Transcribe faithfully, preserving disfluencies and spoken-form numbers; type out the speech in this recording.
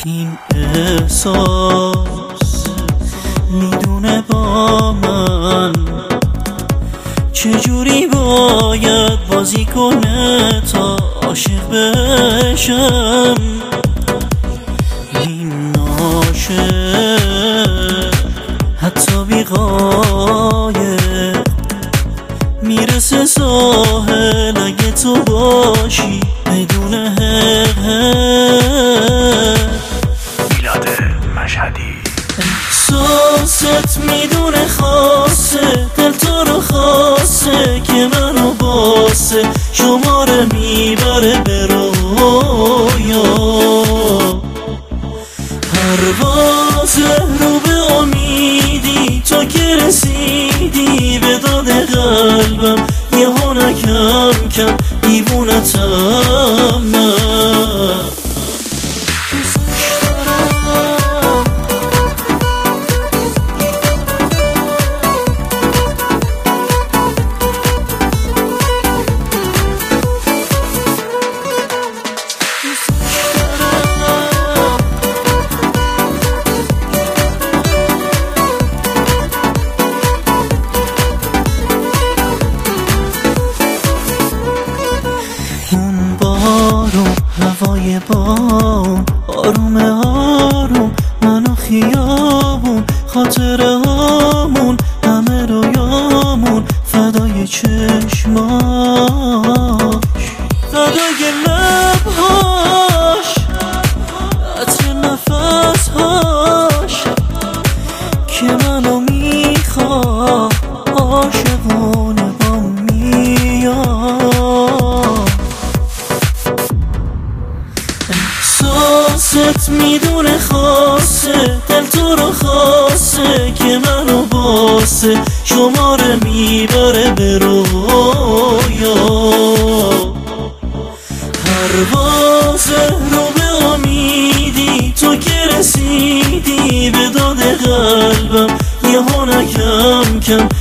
این احساس میدونه با من چجوری باید بازی کنه تا عاشق بشم. این عاشق حتی بی‌غایه میرسه ساحل اگه تو باشی بدون حق. میلاد مشهدی. احساست میدونه خاصه دل تو رو خاصه که منو باسه شماره میبره به رویا. پرواز رو به امیدی تو که رسیدی به داد قلبم یه هونه کم کم دیوونتم من. اون بارون هوای بام آروم آروم منو خیابون خاطره هامون همه رویامون فدای چشماش فدای لبهاش عطر نفسهاش که منو میخواد عاشقونه با میاد. احساست میدونه خاصه دل تو رو خاصه که منو باسه شماره میبره به رویا. پرواز رو به امیدی تو که رسیدی به داد قلبم یه هونه کم کم